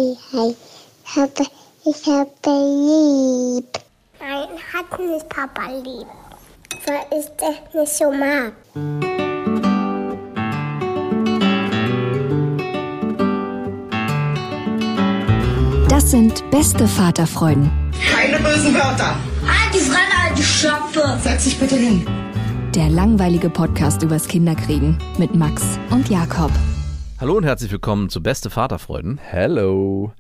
Hi. Ich habe lieb. Nein, hat nicht Papa lieb. Weil ich das nicht so mag. Das sind beste Vaterfreuden. Keine bösen Wörter. Halt die Fremde, alte Schöpfe. Setz dich bitte hin. Der langweilige Podcast übers Kinderkriegen mit Max und Jakob. Hallo und herzlich willkommen zu Beste Vaterfreuden. Hello.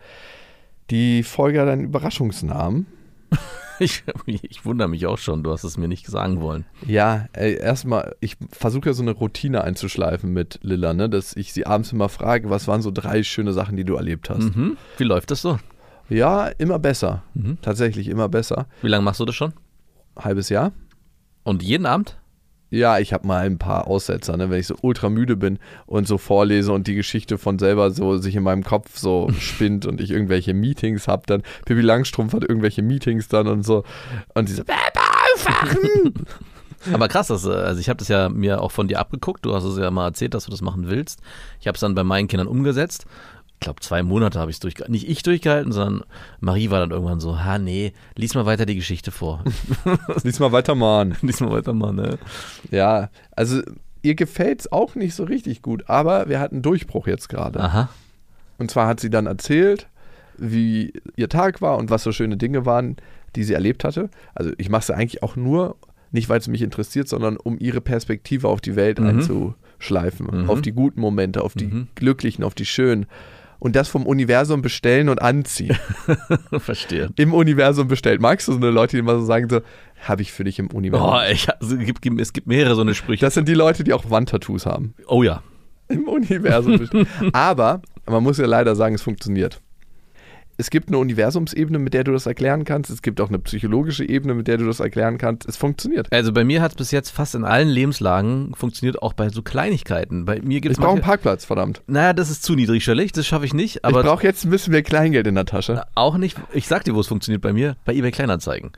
Die Folge hat einen Überraschungsnamen. Ich wundere mich auch schon, du hast es mir nicht sagen wollen. Ja, erstmal, ich versuche ja so eine Routine einzuschleifen mit Lilla, ne, dass ich sie abends immer frage, was waren so 3 schöne Sachen, die du erlebt hast. Mhm. Wie läuft das so? Ja, immer besser. Tatsächlich immer besser. Wie lange machst du das schon? Halbes Jahr. Und jeden Abend? Ja, ich habe mal ein paar Aussetzer, ne, wenn ich so ultra müde bin und so vorlese und die Geschichte von selber so sich in meinem Kopf so spinnt und ich irgendwelche Meetings habe, dann Pippi Langstrumpf hat irgendwelche Meetings dann und so und sie so, aufwachen! Aber krass, also ich habe das ja mir auch von dir abgeguckt, du hast es ja mal erzählt, dass du das machen willst. Ich habe es dann bei meinen Kindern umgesetzt. Ich glaube 2 Monate habe ich es durchgehalten. Nicht ich durchgehalten, sondern Marie war dann irgendwann so, nee, lies mal weiter die Geschichte vor. Lies mal weiter, Mann. Lies mal weiter, Mann, ne? Ja, also ihr gefällt es auch nicht so richtig gut, aber wir hatten Durchbruch jetzt gerade. Aha. Und zwar hat sie dann erzählt, wie ihr Tag war und was so schöne Dinge waren, die sie erlebt hatte. Also ich mache es eigentlich auch nur, nicht weil es mich interessiert, sondern um ihre Perspektive auf die Welt einzuschleifen. Auf die guten Momente, auf die glücklichen, auf die schönen. Und das vom Universum bestellen und anziehen. Verstehe. Im Universum bestellt. Magst du so eine Leute, die immer so sagen, so, habe ich für dich im Universum? Es gibt mehrere so eine Sprüche. Das sind die Leute, die auch Wandtattoos haben. Oh ja. Im Universum bestellt. Aber man muss ja leider sagen, es funktioniert. Es gibt eine Universumsebene, mit der du das erklären kannst. Es gibt auch eine psychologische Ebene, mit der du das erklären kannst. Es funktioniert. Also bei mir hat es bis jetzt fast in allen Lebenslagen funktioniert, auch bei so Kleinigkeiten. Bei mir gibt's ich brauche einen Parkplatz, verdammt. Naja, das ist zu niedrigschwellig, das schaffe ich nicht. Aber ich brauche jetzt ein bisschen mehr Kleingeld in der Tasche. Auch nicht. Ich sag dir, wo es funktioniert bei mir. Bei eBay Kleinanzeigen.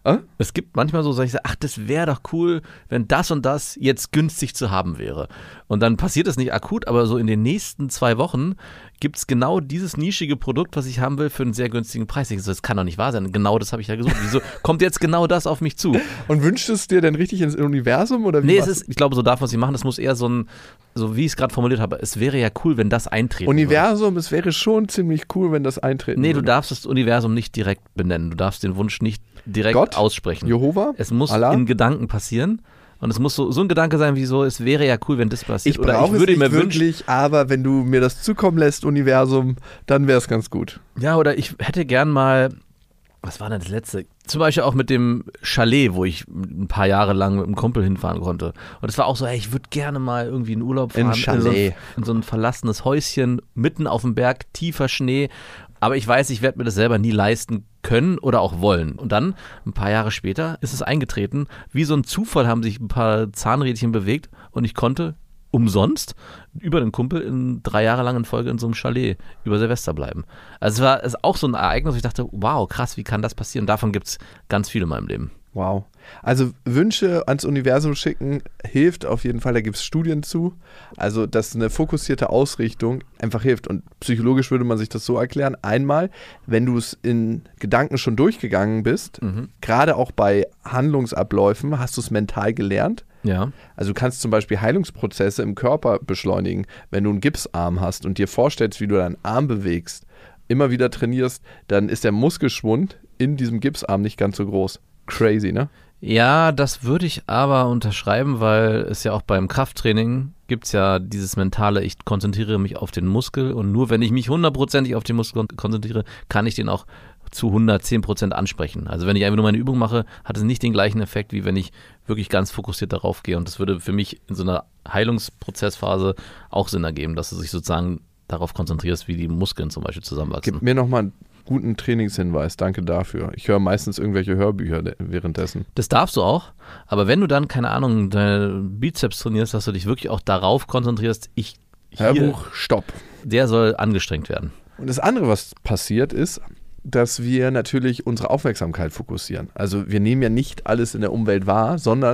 Es gibt manchmal so, das wäre doch cool, wenn das und das jetzt günstig zu haben wäre. Und dann passiert es nicht akut, aber so in den nächsten 2 Wochen gibt es genau dieses nischige Produkt, was ich haben will, für einen sehr günstigen Preis. Ich so, das kann doch nicht wahr sein. Genau das habe ich ja gesucht. Wieso kommt jetzt genau das auf mich zu? Und wünschst du es dir denn richtig ins Universum? Oder wie? Nee, ich glaube, so darf man es nicht machen. Das muss eher so wie ich es gerade formuliert habe, es wäre ja cool, wenn das eintreten Universum, würde. Es wäre schon ziemlich cool, wenn das eintreten würde. Du darfst das Universum nicht direkt benennen. Du darfst den Wunsch nicht direkt Gott? Aussprechen. Jehova? Es muss Allah? in Gedanken passieren. Und es muss so ein Gedanke sein, wie so, es wäre ja cool, wenn das passiert. Ich brauche es nicht wirklich, aber wenn du mir das zukommen lässt, Universum, dann wäre es ganz gut. Ja, oder ich hätte gern mal, was war denn das letzte? Zum Beispiel auch mit dem Chalet, wo ich ein paar Jahre lang mit einem Kumpel hinfahren konnte. Und es war auch so, ich würde gerne mal irgendwie in Urlaub fahren. In Chalet. In so ein verlassenes Häuschen, mitten auf dem Berg, tiefer Schnee. Aber ich weiß, ich werde mir das selber nie leisten können oder auch wollen. Und dann, ein paar Jahre später, ist es eingetreten. Wie so ein Zufall haben sich ein paar Zahnrädchen bewegt und ich konnte umsonst über den Kumpel 3 Jahre lang in Folge in so einem Chalet über Silvester bleiben. Also es war auch so ein Ereignis, wo ich dachte, wow, krass, wie kann das passieren? Davon gibt es ganz viel in meinem Leben. Wow. Also Wünsche ans Universum schicken hilft auf jeden Fall, da gibt es Studien zu. Also, dass eine fokussierte Ausrichtung einfach hilft. Und psychologisch würde man sich das so erklären. Einmal, wenn du es in Gedanken schon durchgegangen bist, gerade auch bei Handlungsabläufen, hast du es mental gelernt. Ja. Also du kannst zum Beispiel Heilungsprozesse im Körper beschleunigen. Wenn du einen Gipsarm hast und dir vorstellst, wie du deinen Arm bewegst, immer wieder trainierst, dann ist der Muskelschwund in diesem Gipsarm nicht ganz so groß. Crazy, ne? Ja, das würde ich aber unterschreiben, weil es ja auch beim Krafttraining gibt es ja dieses mentale, ich konzentriere mich auf den Muskel und nur wenn ich mich 100% auf den Muskel konzentriere, kann ich den auch zu 110% ansprechen. Also wenn ich einfach nur meine Übung mache, hat es nicht den gleichen Effekt, wie wenn ich wirklich ganz fokussiert darauf gehe. Und das würde für mich in so einer Heilungsprozessphase auch Sinn ergeben, dass du dich sozusagen darauf konzentrierst, wie die Muskeln zum Beispiel zusammenwachsen. Gib mir nochmal einen guten Trainingshinweis, danke dafür. Ich höre meistens irgendwelche Hörbücher währenddessen. Das darfst du auch, aber wenn du dann, keine Ahnung, deine Bizeps trainierst, dass du dich wirklich auch darauf konzentrierst, Hörbuch, stopp. Der soll angestrengt werden. Und das andere, was passiert ist, dass wir natürlich unsere Aufmerksamkeit fokussieren. Also wir nehmen ja nicht alles in der Umwelt wahr, sondern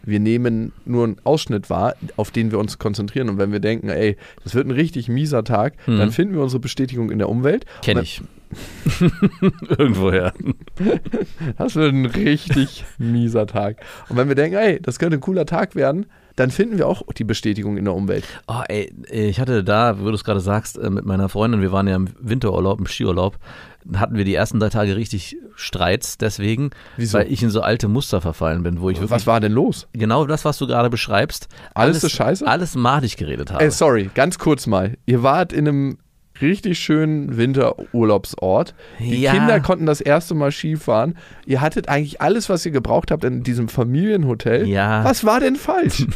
Wir nehmen nur einen Ausschnitt wahr, auf den wir uns konzentrieren. Und wenn wir denken, ey, das wird ein richtig mieser Tag, dann finden wir unsere Bestätigung in der Umwelt. Kenn ich. Irgendwoher. Das wird ein richtig mieser Tag. Und wenn wir denken, ey, das könnte ein cooler Tag werden, dann finden wir auch die Bestätigung in der Umwelt. Oh, ey, ich hatte da, wo du es gerade sagst, mit meiner Freundin, wir waren ja im Winterurlaub, im Skiurlaub, hatten wir die ersten 3 Tage richtig Streits deswegen, Wieso? weil ich in so alte Muster verfallen bin, wo ich wirklich... Was war denn los? Genau das, was du gerade beschreibst. Alles ist scheiße? Alles madig geredet habe. Ey, sorry, ganz kurz mal. Ihr wart in einem richtig schönen Winterurlaubsort. Die Ja. Kinder konnten das erste Mal Skifahren. Ihr hattet eigentlich alles, was ihr gebraucht habt in diesem Familienhotel. Ja. Was war denn falsch?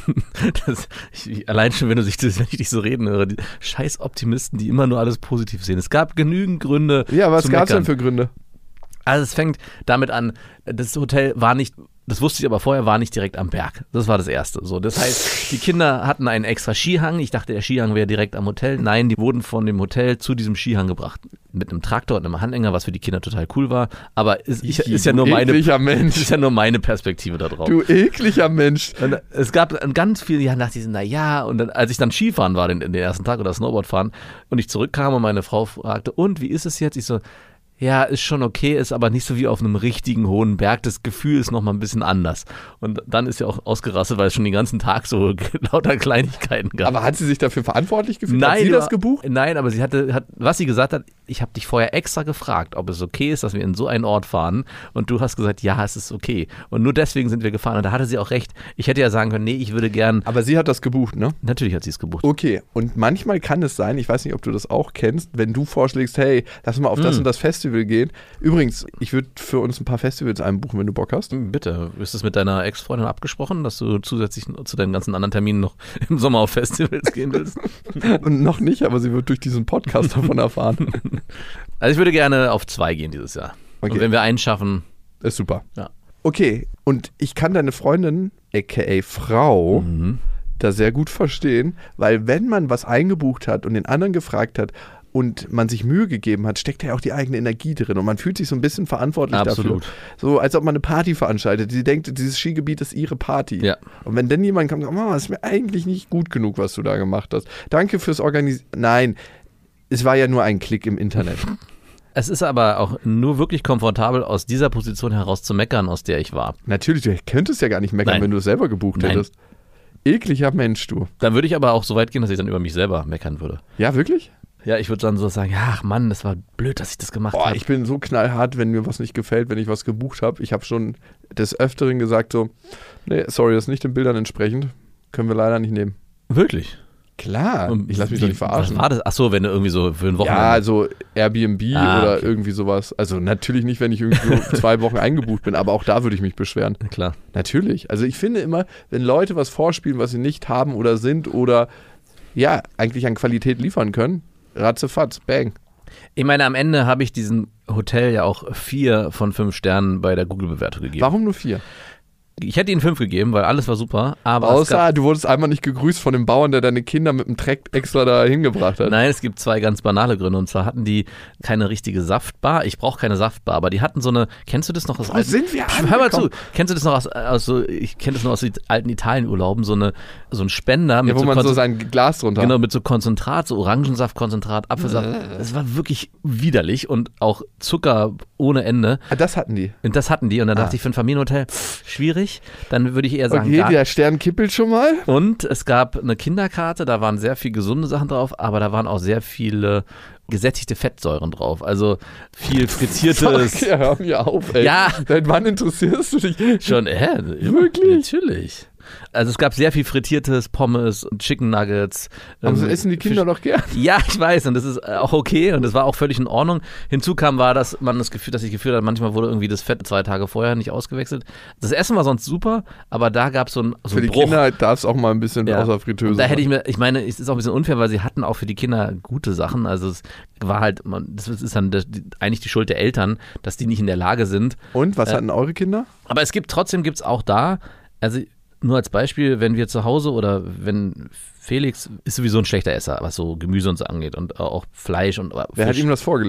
Allein schon, wenn ich dich so reden höre, die scheiß Optimisten, die immer nur alles positiv sehen. Es gab genügend Gründe Ja, was zu gab es denn meckern. für Gründe? Also es fängt damit an, das Hotel war nicht, das wusste ich aber vorher, war nicht direkt am Berg. Das war das Erste. So, das heißt, die Kinder hatten einen extra Skihang. Ich dachte, der Skihang wäre direkt am Hotel. Nein, die wurden von dem Hotel zu diesem Skihang gebracht. Mit einem Traktor und einem Handhänger, was für die Kinder total cool war. Aber ist ja nur Mensch. ist ja nur meine Perspektive da drauf. Du ekliger Mensch. Und es gab ganz viele Jahre nach diesem, naja, und dann, als ich dann Skifahren war, den ersten Tag oder Snowboard fahren, und ich zurückkam und meine Frau fragte, und wie ist es jetzt? Ich so, ja, ist schon okay, ist aber nicht so wie auf einem richtigen hohen Berg. Das Gefühl ist nochmal ein bisschen anders. Und dann ist sie auch ausgerastet, weil es schon den ganzen Tag so lauter Kleinigkeiten gab. Aber hat sie sich dafür verantwortlich gefühlt? Nein, Hat sie das gebucht? Nein, aber sie was sie gesagt hat, ich habe dich vorher extra gefragt, ob es okay ist, dass wir in so einen Ort fahren. Und du hast gesagt, ja, es ist okay. Und nur deswegen sind wir gefahren. Und da hatte sie auch recht. Ich hätte ja sagen können, nee, ich würde gern. Aber sie hat das gebucht, ne? Natürlich hat sie es gebucht. Okay, und manchmal kann es sein, ich weiß nicht, ob du das auch kennst, wenn du vorschlägst, hey, lass mal auf das und das Festival gehen. Übrigens, ich würde für uns ein paar Festivals einbuchen, wenn du Bock hast. Bitte, ist es mit deiner Ex-Freundin abgesprochen, dass du zusätzlich zu deinen ganzen anderen Terminen noch im Sommer auf Festivals gehen willst? Und noch nicht, aber sie wird durch diesen Podcast davon erfahren. Also ich würde gerne auf 2 gehen dieses Jahr. Okay. Und wenn wir einen schaffen, Ist super. ja. Okay, und ich kann deine Freundin, aka Frau, da sehr gut verstehen, weil wenn man was eingebucht hat und den anderen gefragt hat und man sich Mühe gegeben hat, steckt ja auch die eigene Energie drin und man fühlt sich so ein bisschen verantwortlich Absolut. dafür. So als ob man eine Party veranstaltet. Sie denkt, dieses Skigebiet ist ihre Party. Ja. Und wenn dann jemand kommt und sagt, Mama, das ist mir eigentlich nicht gut genug, was du da gemacht hast. Danke fürs Organisieren. Nein, es war ja nur ein Klick im Internet. Es ist aber auch nur wirklich komfortabel, aus dieser Position heraus zu meckern, aus der ich war. Natürlich, du könntest ja gar nicht meckern, Nein. wenn du es selber gebucht Nein. hättest. Ekliger Mensch, du. Dann würde ich aber auch so weit gehen, dass ich dann über mich selber meckern würde. Ja, wirklich? Ja, ich würde dann so sagen, ja, ach Mann, das war blöd, dass ich das gemacht Boah, habe. ich bin so knallhart, wenn mir was nicht gefällt, wenn ich was gebucht habe. Ich habe schon des Öfteren gesagt so, nee, sorry, das ist nicht den Bildern entsprechend. Können wir leider nicht nehmen. Wirklich? Klar, ich lasse mich doch nicht verarschen. Was war das? Achso, wenn du irgendwie so für ein Wochenende... Ja, also Airbnb oder okay. irgendwie sowas. Also natürlich nicht, wenn ich irgendwie so 2 Wochen eingebucht bin, aber auch da würde ich mich beschweren. Na klar. Natürlich. Also ich finde immer, wenn Leute was vorspielen, was sie nicht haben oder sind oder ja, eigentlich an Qualität liefern können, ratzefatz, bang. Ich meine, am Ende habe ich diesem Hotel ja auch 4 von 5 Sternen bei der Google-Bewertung gegeben. Warum nur 4? Ich hätte ihnen 5 gegeben, weil alles war super, aber es Außer du wurdest einmal nicht gegrüßt von dem Bauern, der deine Kinder mit dem Treck extra da hingebracht hat. Nein, es gibt 2 ganz banale Gründe. Und zwar hatten die keine richtige Saftbar. Ich brauche keine Saftbar, aber die hatten so eine, kennst du das noch aus Wo sind wir Hör mal zu, angekommen? kennst du das noch aus so, ich kenne das noch aus den alten Italienurlauben, so ein Spender mit Ja, wo man so Konzentrat- sein Glas drunter. Genau, mit so Konzentrat, so Orangensaft-Konzentrat, Apfelsaft. Das war wirklich widerlich und auch Zucker ohne Ende. Ah, das hatten die. Und das hatten die. Und dann dachte ich, für ein Familienhotel, schwierig. Dann würde ich eher sagen, Okay, der Stern kippelt schon mal. Und es gab eine Kinderkarte, da waren sehr viel gesunde Sachen drauf, aber da waren auch sehr viele gesättigte Fettsäuren drauf. Also viel frittiertes. Fuck, ja, hör mir auf, ey. Ja. Seit wann interessierst du dich? Schon, Wirklich? Natürlich. Also es gab sehr viel frittiertes, Pommes und Chicken Nuggets. Aber so essen die Kinder doch gern. Ja, ich weiß, und das ist auch okay und das war auch völlig in Ordnung. Hinzu kam war, dass ich das Gefühl hatte, manchmal wurde irgendwie das Fett 2 Tage vorher nicht ausgewechselt. Das Essen war sonst super, aber da gab es so einen Für die Bruch. Kinder darf es auch mal ein bisschen außer Fritteuse Da hätte sein. ich meine, es ist auch ein bisschen unfair, weil sie hatten auch für die Kinder gute Sachen. Also es war halt, das ist dann eigentlich die Schuld der Eltern, dass die nicht in der Lage sind. Und, was hatten eure Kinder? Aber trotzdem gibt es auch da, also nur als Beispiel, wenn wir zu Hause oder wenn Felix ist sowieso ein schlechter Esser, was so Gemüse und so angeht und auch Fleisch und Wer hat Fisch. ihm das vorgelebt?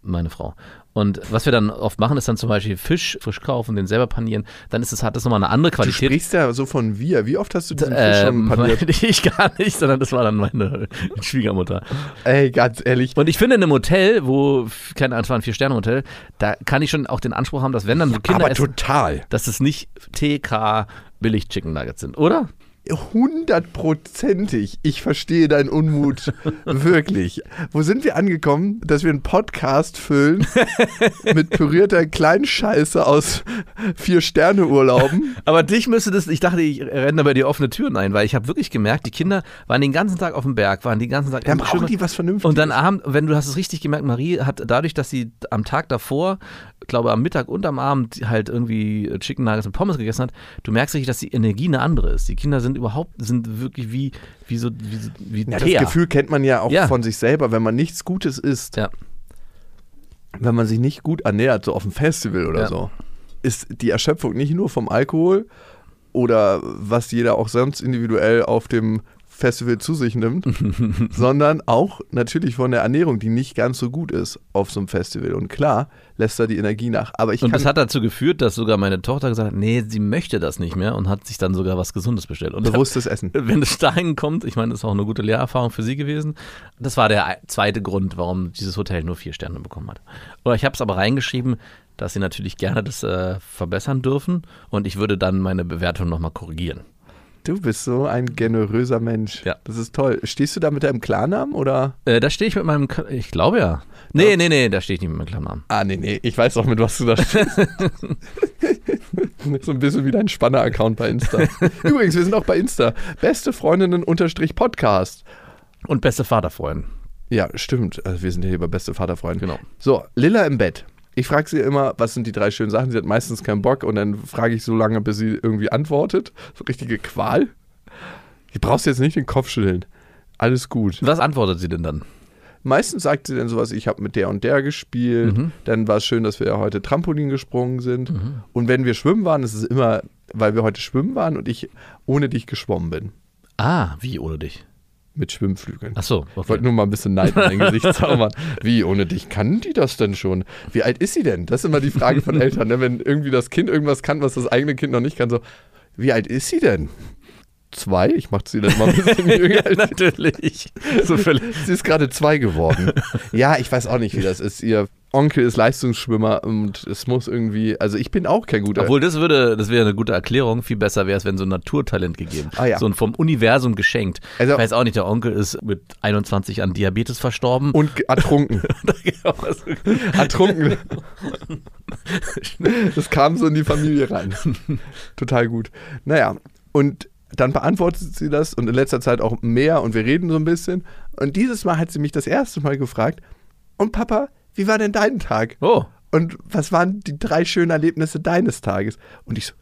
meine Frau. Und was wir dann oft machen, ist dann zum Beispiel Fisch frisch kaufen, den selber panieren. Dann hat das nochmal eine andere Qualität. Du sprichst ja so von wir. Wie oft hast du diesen Fisch schon paniert? Ich gar nicht, sondern das war dann meine Schwiegermutter. Ey, ganz ehrlich. Und ich finde, in einem Hotel, wo, keine Ahnung, es war ein 4-Sterne-Hotel, da kann ich schon auch den Anspruch haben, dass wenn dann so Kinder aber essen, total. dass es nicht TK billig Chicken Nuggets sind, oder? 100%ig. Ich verstehe deinen Unmut wirklich. Wo sind wir angekommen, dass wir einen Podcast füllen mit pürierter Kleinscheiße aus 4-Sterne-Urlauben? Aber dich müsste das, ich dachte, ich renne bei dir offene Türen ein, weil ich habe wirklich gemerkt, die Kinder waren den ganzen Tag auf dem Berg, waren den ganzen Tag Dann brauchen die was Vernünftiges. Und dann abends, wenn du hast es richtig gemerkt, Marie hat dadurch, dass sie am Tag davor, glaube am Mittag und am Abend halt irgendwie Chicken Nuggets und Pommes gegessen hat, du merkst richtig, dass die Energie eine andere ist. Die Kinder sind wirklich wie ja, Teer. das Gefühl kennt man ja auch von sich selber, wenn man nichts Gutes isst, wenn man sich nicht gut ernährt, so auf dem Festival oder so, ist die Erschöpfung nicht nur vom Alkohol oder was jeder auch sonst individuell auf dem Festival zu sich nimmt, sondern auch natürlich von der Ernährung, die nicht ganz so gut ist auf so einem Festival. Und klar, lässt da die Energie nach. Aber und das hat dazu geführt, dass sogar meine Tochter gesagt hat, nee, sie möchte das nicht mehr und hat sich dann sogar was Gesundes bestellt. Und bewusstes Essen. Wenn es dahin kommt, ich meine, das ist auch eine gute Lehrerfahrung für sie gewesen. Das war der zweite Grund, warum dieses Hotel nur 4 Sterne bekommen hat. Oder ich habe es aber reingeschrieben, dass sie natürlich gerne das verbessern dürfen und ich würde dann meine Bewertung nochmal korrigieren. Du bist so ein generöser Mensch. Ja. Das ist toll. Stehst du da mit deinem Klarnamen oder? Da stehe ich mit meinem, ich glaube ja. Nee, da stehe ich nicht mit meinem Klarnamen. Nee, ich weiß auch, mit was du da stehst. So ein bisschen wie dein Spanner-Account bei Insta. Übrigens, wir sind auch bei Insta. Beste Freundinnen-Podcast. Und beste Vaterfreunde. Ja, stimmt. Also wir sind ja hier bei beste Vaterfreunde. Genau. So, Lilla im Bett. Ich frage sie immer, was sind die 3 schönen Sachen? Sie hat meistens keinen Bock und dann frage ich so lange, bis sie irgendwie antwortet. So richtige Qual. Du brauchst jetzt nicht den Kopf schütteln. Alles gut. Was antwortet sie denn dann? Meistens sagt sie dann sowas, ich habe mit der und der gespielt. Dann war es schön, dass wir ja heute Trampolin gesprungen sind. Und wenn wir schwimmen waren, ist es immer, weil wir heute schwimmen waren und ich ohne dich geschwommen bin. Ah, wie ohne dich? Mit Schwimmflügeln. Ach so, okay. Ich wollte nur mal ein bisschen Neid in dein Gesicht zaubern. Wie, ohne dich kann die das denn schon? Wie alt ist sie denn? Das ist immer die Frage von Eltern, ne? Wenn irgendwie das Kind irgendwas kann, was das eigene Kind noch nicht kann. So, wie alt ist sie denn? 2? Ich mache sie dann mal ein bisschen jünger. Natürlich. So völlig. Sie ist gerade 2 geworden. Ja, ich weiß auch nicht, wie das ist. Ihr Onkel ist Leistungsschwimmer und es muss irgendwie, also ich bin auch kein guter. Obwohl, das wäre eine gute Erklärung. Viel besser wäre es, wenn so ein Naturtalent gegeben. Ja. So ein vom Universum geschenkt. Also, ich weiß auch nicht, der Onkel ist mit 21 an Diabetes verstorben. Und ertrunken. Ertrunken. Das kam so in die Familie rein. Total gut. Naja, und dann beantwortet sie das und in letzter Zeit auch mehr und wir reden so ein bisschen. Und dieses Mal hat sie mich das erste Mal gefragt, und Papa, wie war denn dein Tag? Oh. Und was waren die 3 schönen Erlebnisse deines Tages? Und ich so,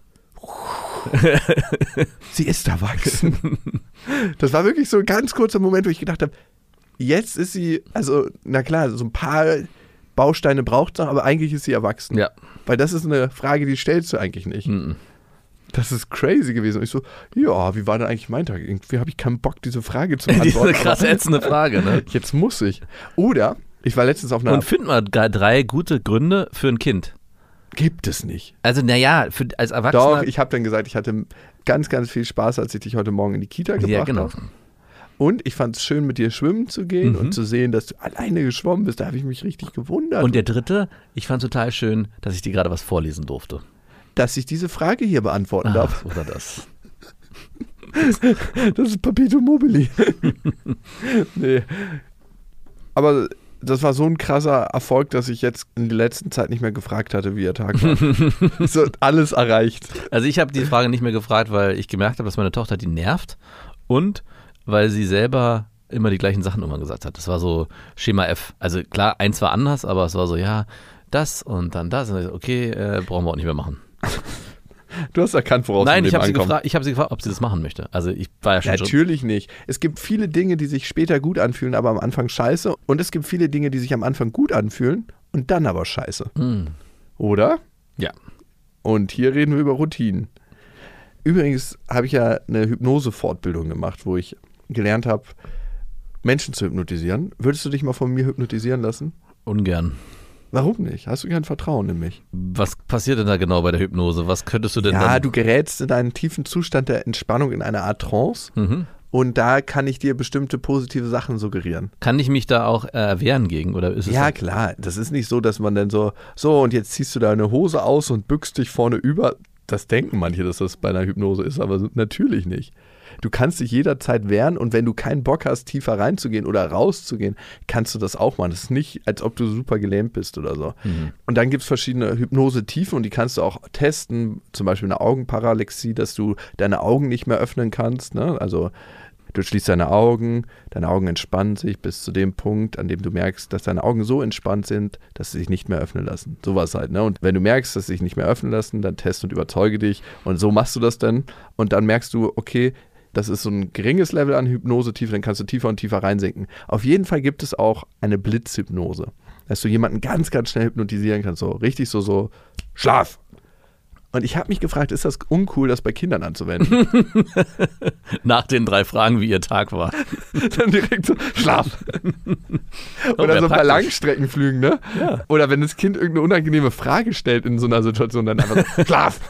sie ist erwachsen. Das war wirklich so ein ganz kurzer Moment, wo ich gedacht habe, jetzt ist sie, also na klar, so ein paar Bausteine braucht es noch, aber eigentlich ist sie erwachsen. Ja. Weil das ist eine Frage, die stellst du eigentlich nicht. Das ist crazy gewesen. Und ich so, ja, wie war denn eigentlich mein Tag? Irgendwie habe ich keinen Bock, diese Frage zu beantworten. Diese krass ätzende Frage, ne? Jetzt muss ich. Oder, ich war letztens auf einer... Und find mal 3 gute Gründe für ein Kind. Gibt es nicht. Also, naja, als Erwachsener... Doch, ich habe dann gesagt, ich hatte ganz, ganz viel Spaß, als ich dich heute Morgen in die Kita gebracht Ja, genau. habe. Und ich fand es schön, mit dir schwimmen zu gehen und zu sehen, dass du alleine geschwommen bist. Da habe ich mich richtig gewundert. Und der 3., ich fand es total schön, dass ich dir gerade was vorlesen durfte. Dass ich diese Frage hier beantworten darf. Oder das. Das ist Perpetuum mobile. Nee. Aber das war so ein krasser Erfolg, dass ich jetzt in der letzten Zeit nicht mehr gefragt hatte, wie ihr Tag war. So alles erreicht. Also ich habe die Frage nicht mehr gefragt, weil ich gemerkt habe, dass meine Tochter die nervt und weil sie selber immer die gleichen Sachen immer gesagt hat. Das war so Schema F. Also klar, eins war anders, aber es war so, ja, das und dann das. Und okay, brauchen wir auch nicht mehr machen. Du hast erkannt, woraus Nein, du ich habe sie gefragt, ob sie das machen möchte. Also ich war ja schon Natürlich nicht. Es gibt viele Dinge, die sich später gut anfühlen, aber am Anfang scheiße. Und es gibt viele Dinge, die sich am Anfang gut anfühlen und dann aber scheiße. Oder? Ja. Und hier reden wir über Routinen. Übrigens habe ich ja eine Hypnose-Fortbildung gemacht, wo ich gelernt habe, Menschen zu hypnotisieren. Würdest du dich mal von mir hypnotisieren lassen? Ungern. Warum nicht? Hast du kein Vertrauen in mich? Was passiert denn da genau bei der Hypnose? Was könntest du denn dann? Du gerätst in einen tiefen Zustand der Entspannung, in eine Art Trance. Und da kann ich dir bestimmte positive Sachen suggerieren. Kann ich mich da auch wehren gegen? Oder ist es Ja, klar. Das ist nicht so, dass man dann so und jetzt ziehst du deine Hose aus und bückst dich vorne über. Das denken manche, dass das bei einer Hypnose ist, aber natürlich nicht. Du kannst dich jederzeit wehren und wenn du keinen Bock hast, tiefer reinzugehen oder rauszugehen, kannst du das auch machen. Das ist nicht, als ob du super gelähmt bist oder so. Und dann gibt es verschiedene Hypnose-Tiefen und die kannst du auch testen, zum Beispiel eine Augenparalyxie, dass du deine Augen nicht mehr öffnen kannst. Ne? Also du schließt deine Augen entspannen sich bis zu dem Punkt, an dem du merkst, dass deine Augen so entspannt sind, dass sie sich nicht mehr öffnen lassen. Sowas halt, ne? Und wenn du merkst, dass sie sich nicht mehr öffnen lassen, dann test und überzeuge dich und so machst du das dann und dann merkst du, okay, das ist so ein geringes Level an Hypnose-Tiefe, dann kannst du tiefer und tiefer reinsinken. Auf jeden Fall gibt es auch eine Blitzhypnose, dass du jemanden ganz, ganz schnell hypnotisieren kannst, so richtig so Schlaf. Und ich habe mich gefragt, ist das uncool, das bei Kindern anzuwenden? Nach den 3 Fragen, wie ihr Tag war. Dann direkt so, Schlaf. Oder so bei Langstreckenflügen, ne? Ja. Oder wenn das Kind irgendeine unangenehme Frage stellt in so einer Situation, dann einfach so, Schlaf.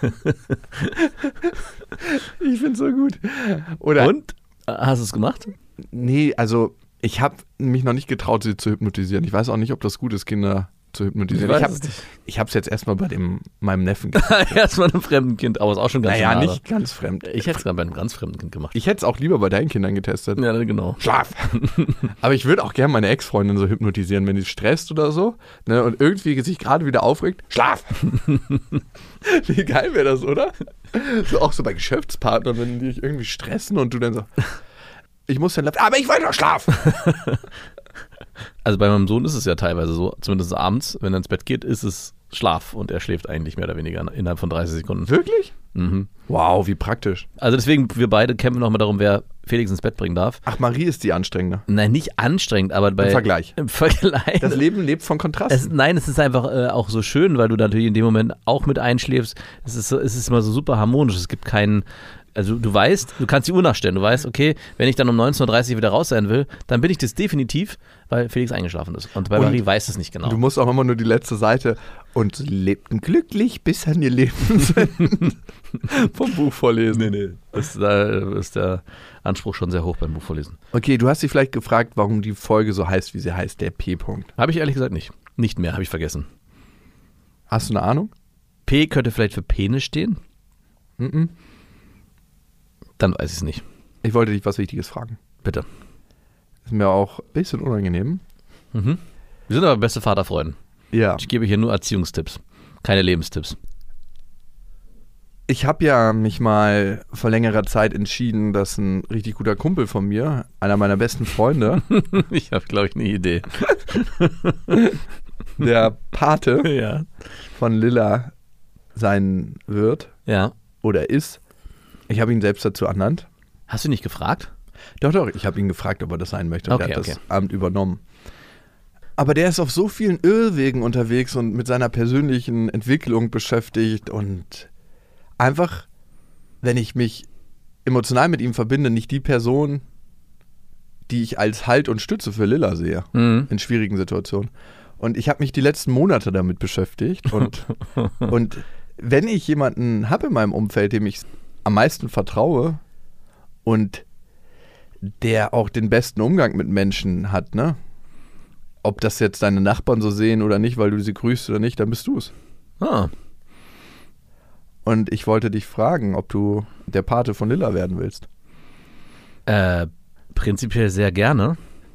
Ich find's so gut. Oder, und? Hast du es gemacht? Nee, also ich habe mich noch nicht getraut, sie zu hypnotisieren. Ich weiß auch nicht, ob das gut ist, Kinder zu hypnotisieren. Ich habe es jetzt erstmal bei meinem Neffen gemacht. Erstmal einem fremden Kind, aber ist auch schon ganz Naja, nicht ganz fremd. Ich hätte es dann bei einem ganz fremden Kind gemacht. Ich hätte es auch lieber bei deinen Kindern getestet. Ja, genau. Schlaf! Aber ich würde auch gerne meine Ex-Freundin so hypnotisieren, wenn die stresst oder so, ne, und irgendwie sich gerade wieder aufregt. Schlaf! Wie geil wäre das, oder? So auch so bei Geschäftspartnern, wenn die dich irgendwie stressen und du dann so, ich muss dann aber ich wollte doch schlafen! Also bei meinem Sohn ist es ja teilweise so, zumindest abends, wenn er ins Bett geht, ist es Schlaf und er schläft eigentlich mehr oder weniger innerhalb von 30 Sekunden. Wirklich? Wow, wie praktisch. Also deswegen, wir beide kämpfen nochmal darum, wer Felix ins Bett bringen darf. Ach, Marie ist die anstrengende. Nein, nicht anstrengend, aber Im Vergleich. Im Vergleich. Das Leben lebt von Kontrasten. Nein, es ist einfach auch so schön, weil du natürlich in dem Moment auch mit einschläfst. Es ist immer so super harmonisch. Es gibt keinen. Also du weißt, du kannst die Uhr nachstellen. Du weißt, okay, wenn ich dann um 19.30 Uhr wieder raus sein will, dann bin ich das definitiv, weil Felix eingeschlafen ist. Und bei Marie weiß es nicht genau. Du musst auch immer nur die letzte Seite und sie lebten glücklich bis an ihr Lebensende vom Buch vorlesen. Nee. Da ist der Anspruch schon sehr hoch beim Buchvorlesen. Okay, du hast dich vielleicht gefragt, warum die Folge so heißt, wie sie heißt, der P-Punkt. Habe ich ehrlich gesagt nicht. Nicht mehr, habe ich vergessen. Hast du eine Ahnung? P könnte vielleicht für Penis stehen? Dann weiß ich es nicht. Ich wollte dich was Wichtiges fragen. Bitte. Ist mir auch ein bisschen unangenehm. Wir sind aber beste Vaterfreunde. Ja. Ich gebe hier nur Erziehungstipps, keine Lebenstipps. Ich habe ja mich mal vor längerer Zeit entschieden, dass ein richtig guter Kumpel von mir, einer meiner besten Freunde, ich habe, glaube ich, eine Idee. Der Pate Ja. von Lilla sein wird Ja. oder ist. Ich habe ihn selbst dazu ernannt. Hast du nicht gefragt? Doch, ich habe ihn gefragt, ob er das sein möchte. Und Okay, er hat das Amt übernommen. Aber der ist auf so vielen Irrwegen unterwegs und mit seiner persönlichen Entwicklung beschäftigt und einfach, wenn ich mich emotional mit ihm verbinde, nicht die Person, die ich als Halt und Stütze für Lilla sehe in schwierigen Situationen. Und ich habe mich die letzten Monate damit beschäftigt und wenn ich jemanden habe in meinem Umfeld, dem ich am meisten vertraue und der auch den besten Umgang mit Menschen hat, ne? Ob das jetzt deine Nachbarn so sehen oder nicht, weil du sie grüßt oder nicht, dann bist du es. Ah. Und ich wollte dich fragen, ob du der Pate von Lilla werden willst. Prinzipiell sehr gerne.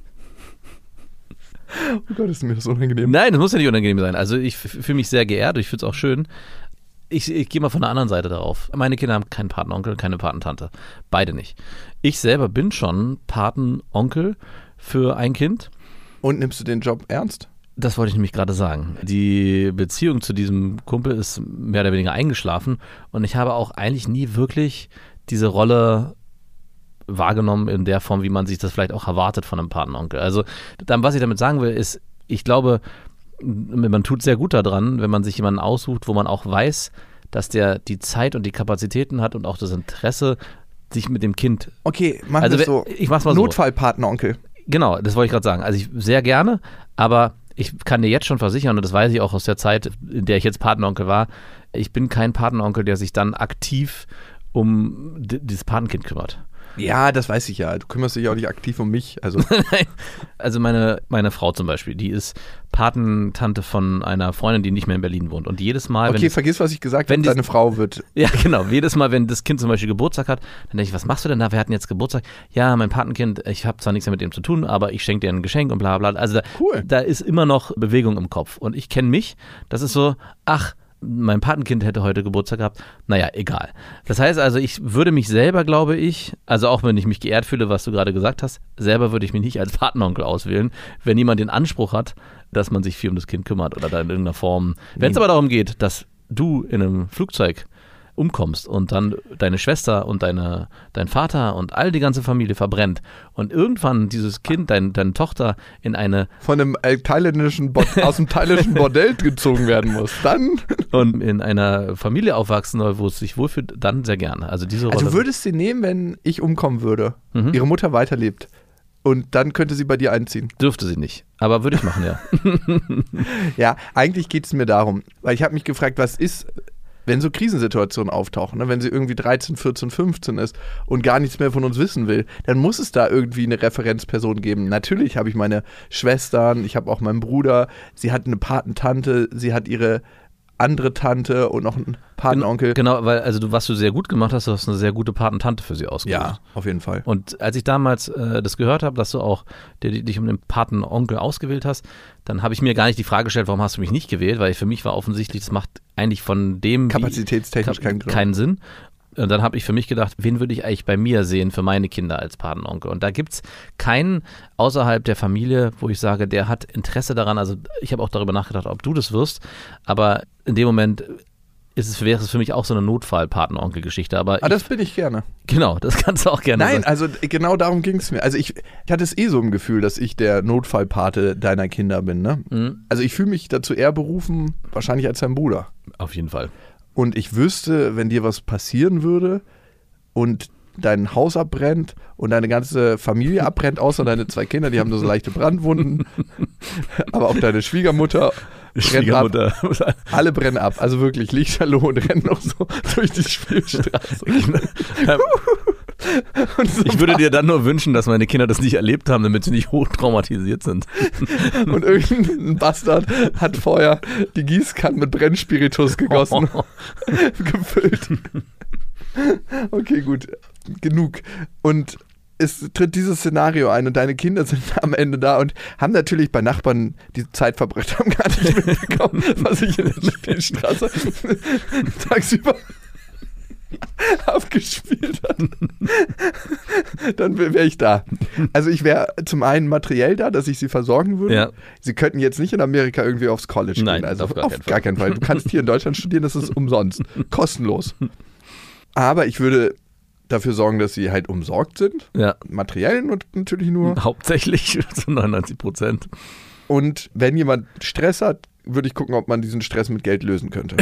Oh Gott, ist mir das unangenehm. Nein, das muss ja nicht unangenehm sein. Also ich fühle mich sehr geehrt, ich finde es auch schön. Ich gehe mal von der anderen Seite darauf. Meine Kinder haben keinen Patenonkel, keine Patentante. Beide nicht. Ich selber bin schon Patenonkel für ein Kind. Und nimmst du den Job ernst? Das wollte ich nämlich gerade sagen. Die Beziehung zu diesem Kumpel ist mehr oder weniger eingeschlafen und ich habe auch eigentlich nie wirklich diese Rolle wahrgenommen in der Form, wie man sich das vielleicht auch erwartet von einem Patenonkel. Also dann, was ich damit sagen will, ist, ich glaube, man tut sehr gut daran, wenn man sich jemanden aussucht, wo man auch weiß, dass der die Zeit und die Kapazitäten hat und auch das Interesse, sich mit dem Kind. Okay, machen wir es so. Ich mach's mal Notfallpatenonkel. Genau, das wollte ich gerade sagen. Also ich sehr gerne, aber ich kann dir jetzt schon versichern, und das weiß ich auch aus der Zeit, in der ich jetzt Patenonkel war, ich bin kein Patenonkel, der sich dann aktiv um dieses Patenkind kümmert. Ja, das weiß ich ja. Du kümmerst dich auch nicht aktiv um mich. Also, also meine Frau zum Beispiel, die ist Patentante von einer Freundin, die nicht mehr in Berlin wohnt. Und jedes Mal, okay, vergiss, was ich gesagt habe, deine Frau wird. Ja, genau. Jedes Mal, wenn das Kind zum Beispiel Geburtstag hat, dann denke ich, was machst du denn da? Wir hatten jetzt Geburtstag. Ja, mein Patenkind, ich habe zwar nichts mehr mit dem zu tun, aber ich schenke dir ein Geschenk und bla bla. Also da ist immer noch Bewegung im Kopf. Und ich kenne mich, das ist so, mein Patenkind hätte heute Geburtstag gehabt. Naja, egal. Das heißt also, ich würde mich selber, glaube ich, also auch wenn ich mich geehrt fühle, was du gerade gesagt hast, selber würde ich mich nicht als Patenonkel auswählen, wenn jemand den Anspruch hat, dass man sich viel um das Kind kümmert oder da in irgendeiner Form. Wenn es aber darum geht, dass du in einem Flugzeug umkommst und dann deine Schwester und dein Vater und all die ganze Familie verbrennt und irgendwann dieses Kind, deine Tochter in eine von einem aus dem thailändischen Bordell gezogen werden muss, dann und in einer Familie aufwachsen soll, wo es sich wohlfühlt, dann sehr gerne. Also diese Rolle. Also würdest du sie nehmen, wenn ich umkommen würde, ihre Mutter weiterlebt und dann könnte sie bei dir einziehen? Dürfte sie nicht, aber würde ich machen, ja. Ja, eigentlich geht es mir darum, weil ich habe mich gefragt, was ist, wenn so Krisensituationen auftauchen, ne? Wenn sie irgendwie 13, 14, 15 ist und gar nichts mehr von uns wissen will, dann muss es da irgendwie eine Referenzperson geben. Natürlich habe ich meine Schwestern, ich habe auch meinen Bruder, sie hat eine Patentante, sie hat ihre andere Tante und noch einen Patenonkel. Genau, weil was du sehr gut gemacht hast, du hast eine sehr gute Patentante für sie ausgesucht. Ja, auf jeden Fall. Und als ich damals das gehört habe, dass du auch dich um den Patenonkel ausgewählt hast, dann habe ich mir gar nicht die Frage gestellt, warum hast du mich nicht gewählt, weil für mich war offensichtlich, das macht eigentlich von dem kapazitätstechnisch keinen Sinn. Und dann habe ich für mich gedacht, wen würde ich eigentlich bei mir sehen für meine Kinder als Patenonkel? Und da gibt es keinen außerhalb der Familie, wo ich sage, der hat Interesse daran. Also ich habe auch darüber nachgedacht, ob du das wirst. Aber in dem Moment wäre es für mich auch so eine Notfall-Patenonkel-Geschichte. Aber das bin ich gerne. Genau, das kannst du auch gerne sagen. Nein, sagen. also genau darum ging es mir. Also ich hatte es so im Gefühl, dass ich der Notfallpate deiner Kinder bin. Ne? Mhm. Also ich fühle mich dazu eher berufen, wahrscheinlich als dein Bruder. Auf jeden Fall. Und ich wüsste, wenn dir was passieren würde und dein Haus abbrennt und deine ganze Familie abbrennt, außer deine 2 Kinder, die haben nur so leichte Brandwunden, aber auch deine Schwiegermutter brennt ab. Alle brennen ab, also wirklich, Lichterloh und rennen noch so durch die Spielstraße. Ich würde dir dann nur wünschen, dass meine Kinder das nicht erlebt haben, damit sie nicht hochtraumatisiert sind. Und irgendein Bastard hat vorher die Gießkanne mit Brennspiritus gegossen, gefüllt. Okay, gut, genug. Und es tritt dieses Szenario ein und deine Kinder sind am Ende da und haben natürlich bei Nachbarn die Zeit verbracht, haben gar nicht mitbekommen, was ich in der Spielstraße tagsüber abgespielt hat. Dann wäre ich da. Also ich wäre zum einen materiell da, dass ich sie versorgen würde. Ja. Sie könnten jetzt nicht in Amerika irgendwie aufs College gehen. Nein, also auf gar keinen Fall. Du kannst hier in Deutschland studieren, das ist umsonst. Kostenlos. Aber ich würde dafür sorgen, dass sie halt umsorgt sind. Ja. Materiell natürlich nur. Hauptsächlich, zu 99%. Und wenn jemand Stress hat, würde ich gucken, ob man diesen Stress mit Geld lösen könnte.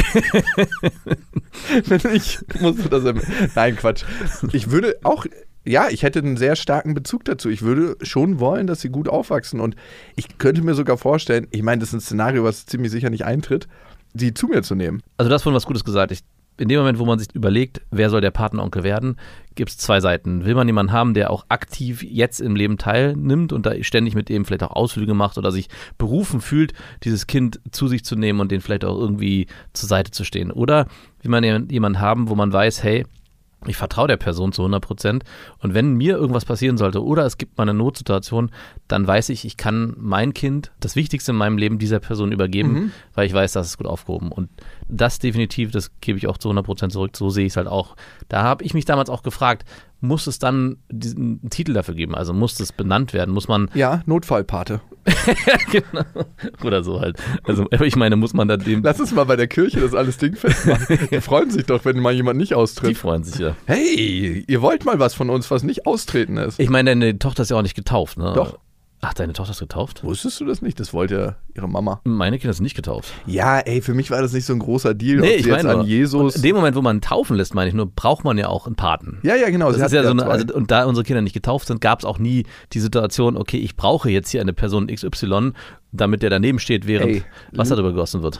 Wenn ich musste das. Nein, Quatsch. Ich würde auch, ja, ich hätte einen sehr starken Bezug dazu. Ich würde schon wollen, dass sie gut aufwachsen. Und ich könnte mir sogar vorstellen, ich meine, das ist ein Szenario, was ziemlich sicher nicht eintritt, sie zu mir zu nehmen. Also du hast vorhin was Gutes gesagt. In dem Moment, wo man sich überlegt, wer soll der Patenonkel werden, gibt es 2 Seiten. Will man jemanden haben, der auch aktiv jetzt im Leben teilnimmt und da ständig mit dem vielleicht auch Ausflüge macht oder sich berufen fühlt, dieses Kind zu sich zu nehmen und den vielleicht auch irgendwie zur Seite zu stehen? Oder will man jemanden haben, wo man weiß, hey, ich vertraue der Person zu 100% und wenn mir irgendwas passieren sollte oder es gibt mal eine Notsituation, dann weiß ich, ich kann mein Kind, das Wichtigste in meinem Leben, dieser Person übergeben, weil ich weiß, das ist gut aufgehoben. Und das definitiv, das gebe ich auch zu 100% zurück, so sehe ich es halt auch. Da habe ich mich damals auch gefragt, muss es dann diesen Titel dafür geben? Also muss das benannt werden? Muss man... Ja, Notfallpate. Genau. Oder so halt. Also ich meine, muss man da dem... Lass uns mal bei der Kirche das alles Ding festmachen. Die freuen sich doch, wenn mal jemand nicht austritt. Die freuen sich ja. Hey, ihr wollt mal was von uns, was nicht austreten ist. Ich meine, deine Tochter ist ja auch nicht getauft, ne? Doch. Ach, deine Tochter ist getauft? Wusstest du das nicht? Das wollte ihre Mama. Meine Kinder sind nicht getauft. Ja, ey, für mich war das nicht so ein großer Deal, Nee, ob ich sie jetzt meine an nur, Jesus... in dem Moment, wo man taufen lässt, meine ich nur, braucht man ja auch einen Paten. Ja, genau. Das ist ja so eine, und da unsere Kinder nicht getauft sind, gab es auch nie die Situation, okay, ich brauche jetzt hier eine Person XY, damit der daneben steht, während Wasser drüber gegossen wird.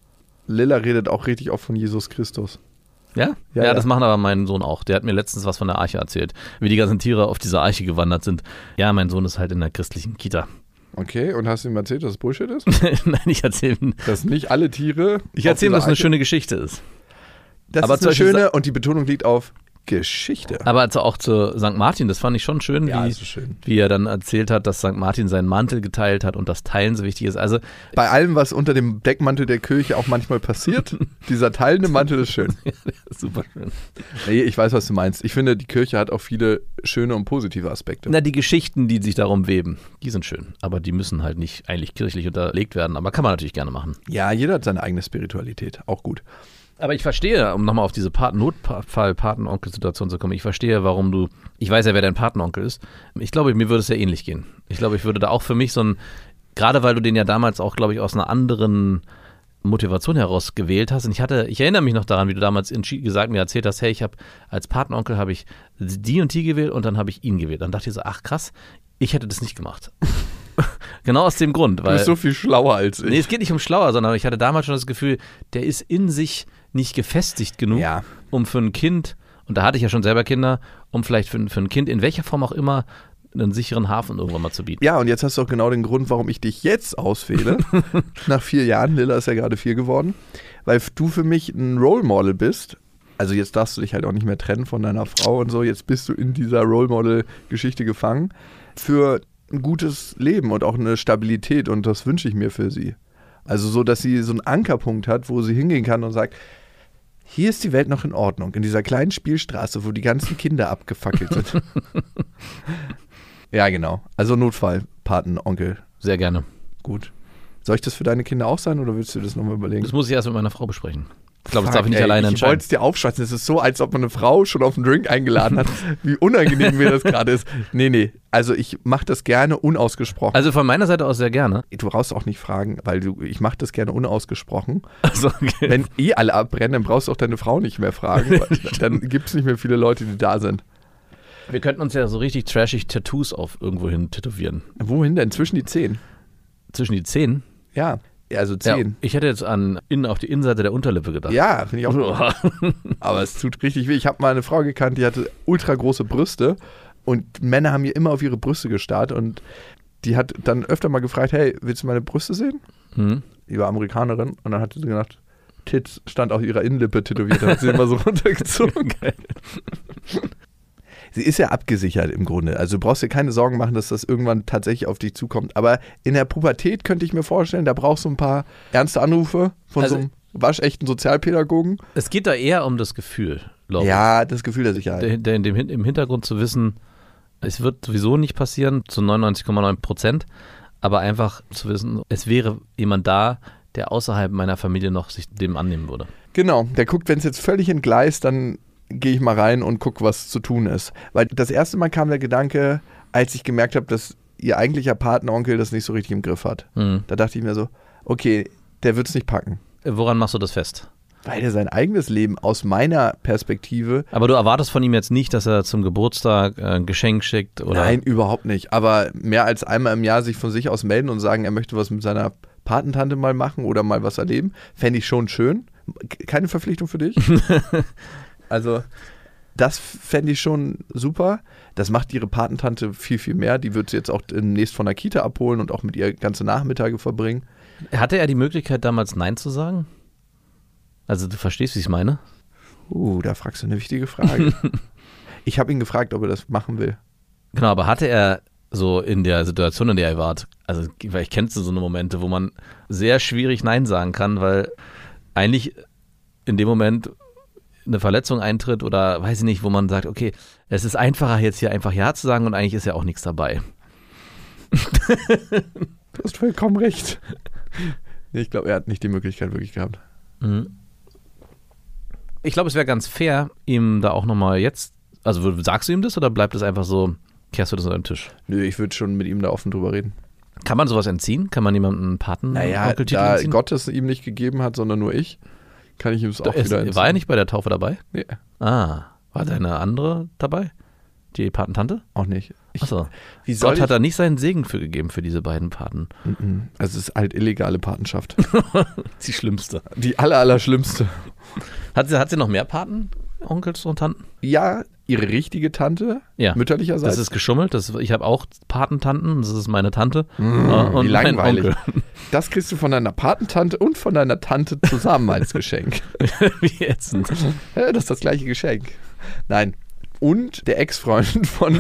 Lilla redet auch richtig oft von Jesus Christus. Ja? Ja, das machen aber mein Sohn auch. Der hat mir letztens was von der Arche erzählt, wie die ganzen Tiere auf dieser Arche gewandert sind. Ja, mein Sohn ist halt in der christlichen Kita. Okay, und hast du ihm erzählt, dass es Bullshit ist? Nein, ich erzähle ihm. Dass nicht alle Tiere... Ich erzähle ihm, dass es eine schöne Geschichte ist. Das aber ist eine schöne und die Betonung liegt auf Geschichte. Aber also auch zu St. Martin, das fand ich schon schön, wie er dann erzählt hat, dass St. Martin seinen Mantel geteilt hat und das Teilen so wichtig ist. Also bei allem, was unter dem Deckmantel der Kirche auch manchmal passiert, dieser teilende Mantel ist schön. Super schön. Nee, ich weiß, was du meinst. Ich finde, die Kirche hat auch viele schöne und positive Aspekte. Na, die Geschichten, die sich darum weben, die sind schön. Aber die müssen halt nicht eigentlich kirchlich unterlegt werden. Aber kann man natürlich gerne machen. Ja, jeder hat seine eigene Spiritualität. Auch gut. Aber ich verstehe, um nochmal auf diese Notfall-Patenonkel-Situation zu kommen, ich verstehe, warum ich weiß ja, wer dein Patenonkel ist. Ich glaube, mir würde es ja ähnlich gehen. Ich glaube, ich würde da auch für mich gerade weil du den ja damals auch, glaube ich, aus einer anderen Motivation heraus gewählt hast. Und ich erinnere mich noch daran, wie du damals mir erzählt hast, hey, als Patenonkel habe ich die und die gewählt und dann habe ich ihn gewählt. Dann dachte ich so, ach krass, ich hätte das nicht gemacht. Genau aus dem Grund. Weil, du bist so viel schlauer als ich. Nee, es geht nicht um schlauer, sondern ich hatte damals schon das Gefühl, der ist in sich nicht gefestigt genug, um für ein Kind, und da hatte ich ja schon selber Kinder, um vielleicht für ein Kind in welcher Form auch immer einen sicheren Hafen irgendwann mal zu bieten. Ja, und jetzt hast du auch genau den Grund, warum ich dich jetzt auswähle. Nach 4 Jahren, Lilla ist ja gerade 4 geworden, weil du für mich ein Role Model bist. Also jetzt darfst du dich halt auch nicht mehr trennen von deiner Frau und so. Jetzt bist du in dieser Role Model-Geschichte gefangen für ein gutes Leben und auch eine Stabilität, und das wünsche ich mir für sie. Also so, dass sie so einen Ankerpunkt hat, wo sie hingehen kann und sagt, hier ist die Welt noch in Ordnung, in dieser kleinen Spielstraße, wo die ganzen Kinder abgefackelt sind. Ja, genau. Also Notfall, Patenonkel. Sehr gerne. Gut. Soll ich das für deine Kinder auch sein oder willst du das nochmal überlegen? Das muss ich erst mit meiner Frau besprechen. Ich glaube, das darf ich nicht alleine entscheiden. Ich wollte es dir aufschwatzen. Es ist so, als ob man eine Frau schon auf einen Drink eingeladen hat. Wie unangenehm mir das gerade ist. Nee. Also ich mache das gerne unausgesprochen. Also von meiner Seite aus sehr gerne. Du brauchst auch nicht fragen, weil ich mache das gerne unausgesprochen. Also, okay. Wenn alle abbrennen, dann brauchst du auch deine Frau nicht mehr fragen. Weil dann gibt es nicht mehr viele Leute, die da sind. Wir könnten uns ja so richtig trashig Tattoos auf irgendwo hin tätowieren. Wohin denn? Zwischen die Zehen? Zwischen die Zehen? Ja. Also 10. Ja, ich hätte jetzt auf die Innenseite der Unterlippe gedacht. Ja, finde ich auch. Aber es tut richtig weh. Ich habe mal eine Frau gekannt, die hatte ultra große Brüste und Männer haben ihr immer auf ihre Brüste gestarrt und die hat dann öfter mal gefragt, hey, willst du meine Brüste sehen? Die war Amerikanerin und dann hat sie gedacht, Tits stand auf ihrer Innenlippe tätowiert, hat sie immer so runtergezogen. Sie ist ja abgesichert im Grunde. Also du brauchst dir keine Sorgen machen, dass das irgendwann tatsächlich auf dich zukommt. Aber in der Pubertät könnte ich mir vorstellen, da brauchst du ein paar ernste Anrufe von so einem waschechten Sozialpädagogen. Es geht da eher um das Gefühl, glaube ich. Ja, das Gefühl der Sicherheit. Im Hintergrund zu wissen, es wird sowieso nicht passieren, zu 99,9%. Aber einfach zu wissen, es wäre jemand da, der außerhalb meiner Familie noch sich dem annehmen würde. Genau, der guckt, wenn es jetzt völlig entgleist, dann gehe ich mal rein und gucke, was zu tun ist. Weil das erste Mal kam der Gedanke, als ich gemerkt habe, dass ihr eigentlicher Patenonkel das nicht so richtig im Griff hat. Da dachte ich mir so, okay, der wird es nicht packen. Woran machst du das fest? Weil er sein eigenes Leben aus meiner Perspektive... Aber du erwartest von ihm jetzt nicht, dass er zum Geburtstag ein Geschenk schickt? Oder? Nein, überhaupt nicht. Aber mehr als einmal im Jahr sich von sich aus melden und sagen, er möchte was mit seiner Patentante mal machen oder mal was erleben, fände ich schon schön. Keine Verpflichtung für dich. Also das fände ich schon super. Das macht ihre Patentante viel, viel mehr. Die wird sie jetzt auch demnächst von der Kita abholen und auch mit ihr ganze Nachmittage verbringen. Hatte er die Möglichkeit, damals Nein zu sagen? Also du verstehst, wie ich es meine? Da fragst du eine wichtige Frage. Ich habe ihn gefragt, ob er das machen will. Genau, aber hatte er so in der Situation, in der er war, also vielleicht kennst du so eine Momente, wo man sehr schwierig Nein sagen kann, weil eigentlich in dem Moment eine Verletzung eintritt oder weiß ich nicht, wo man sagt, okay, es ist einfacher jetzt hier einfach Ja zu sagen und eigentlich ist ja auch nichts dabei. Du hast vollkommen recht. Nee, ich glaube, er hat nicht die Möglichkeit wirklich gehabt. Ich glaube, es wäre ganz fair, ihm da auch nochmal jetzt, also sagst du ihm das oder bleibt es einfach so, kehrst du das an deinem Tisch? Nö, ich würde schon mit ihm da offen drüber reden. Kann man sowas entziehen? Kann man jemandem einen Patenonkeltitel da entziehen? Gott es ihm nicht gegeben hat, sondern nur ich, kann ich ihm es auch wieder entziehen. War er nicht bei der Taufe dabei? Nee. Ah, war deine andere dabei? Die Patentante? Auch nicht. Achso. Wie soll Gott hat da nicht seinen Segen für gegeben für diese beiden Paten. Also es ist halt illegale Patenschaft. Die schlimmste. Die allerschlimmste. Hat sie noch mehr Paten, Onkels und Tanten? Ja, ihre richtige Tante, mütterlicherseits. Das ist geschummelt. Ich habe auch Patentanten, das ist meine Tante und mein langweilig. Onkel. Das kriegst du von deiner Patentante und von deiner Tante zusammen als Geschenk. Wie ätzend. Ja, das ist das gleiche Geschenk. Nein. Und der Ex-Freund von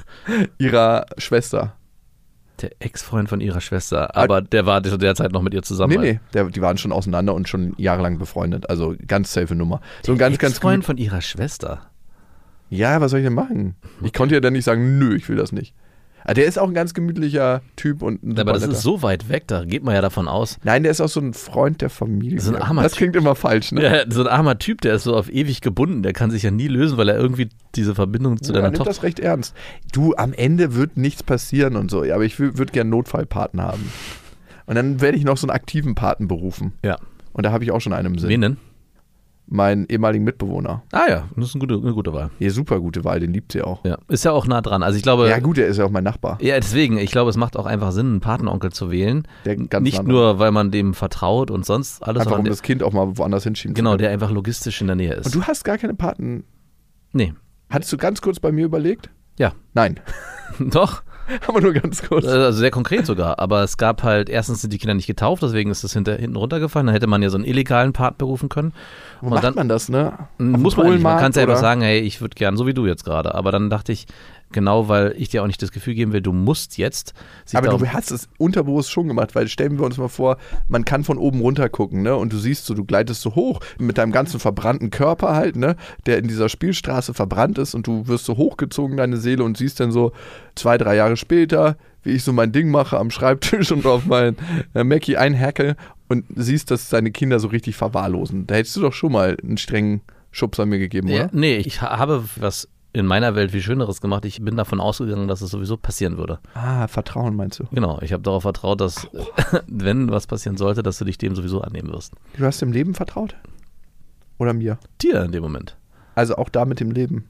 ihrer Schwester. Der Ex-Freund von ihrer Schwester, aber der war zu der Zeit noch mit ihr zusammen. Nee, die waren schon auseinander und schon jahrelang befreundet. Also ganz safe Nummer. So ein ganz Ex-Freund von ihrer Schwester? Ja, was soll ich denn machen? Ich konnte ja dann nicht sagen, nö, ich will das nicht. Aber der ist auch ein ganz gemütlicher Typ und ein aber das ist so weit weg, da geht man ja davon aus. Nein, der ist auch so ein Freund der Familie. So ein armer das klingt immer falsch, ne? Ja, so ein armer Typ, der ist so auf ewig gebunden, der kann sich ja nie lösen, weil er irgendwie diese Verbindung zu deiner Tochter... Tochter... das recht ernst. Du, am Ende wird nichts passieren und so, aber ich würde gerne Notfallpaten haben. Und dann werde ich noch so einen aktiven Paten berufen. Ja. Und da habe ich auch schon einen im Sinn. Wen denn? Meinen ehemaligen Mitbewohner. Ah ja, das ist eine gute Wahl. Ja, super gute Wahl, den liebt sie auch. Ja, ist ja auch nah dran. Also ich glaube... Ja gut, der ist ja auch mein Nachbar. Ja, deswegen, ich glaube, es macht auch einfach Sinn, einen Patenonkel zu wählen. Der ganz nicht nur, weil man dem vertraut und sonst alles. Einfach um das Kind auch mal woanders hinschieben zu genau, können. der einfach logistisch in der Nähe ist. Und du hast gar keine Paten... Nee. Hattest du ganz kurz bei mir überlegt? Ja. Nein. Doch. Aber nur ganz kurz. Also sehr konkret sogar. Aber es gab halt, erstens sind die Kinder nicht getauft, deswegen ist das hinten runtergefallen. Dann hätte man ja so einen illegalen Paten berufen können. Wo macht man das, ne? Muss man eigentlich. Man kann es ja einfach sagen, hey, ich würde gern, so wie du jetzt gerade. Aber dann dachte ich, genau, weil ich dir auch nicht das Gefühl geben will, du musst jetzt. Aber du hast es unterbewusst schon gemacht, weil stellen wir uns mal vor, man kann von oben runter gucken, ne? Und du siehst so, du gleitest so hoch mit deinem ganzen verbrannten Körper halt, ne? Der in dieser Spielstraße verbrannt ist und du wirst so hochgezogen, deine Seele, und siehst dann so 2-3 Jahre später, wie ich so mein Ding mache am Schreibtisch und auf mein Mackie einhacke und siehst, dass deine Kinder so richtig verwahrlosen. Da hättest du doch schon mal einen strengen Schubs an mir gegeben, oder? Ja, nee, ich habe was in meiner Welt viel Schöneres gemacht. Ich bin davon ausgegangen, dass es sowieso passieren würde. Ah, Vertrauen meinst du? Genau, ich habe darauf vertraut, dass, wenn was passieren sollte, dass du dich dem sowieso annehmen wirst. Du hast dem Leben vertraut? Oder mir? Dir in dem Moment. Also auch da mit dem Leben?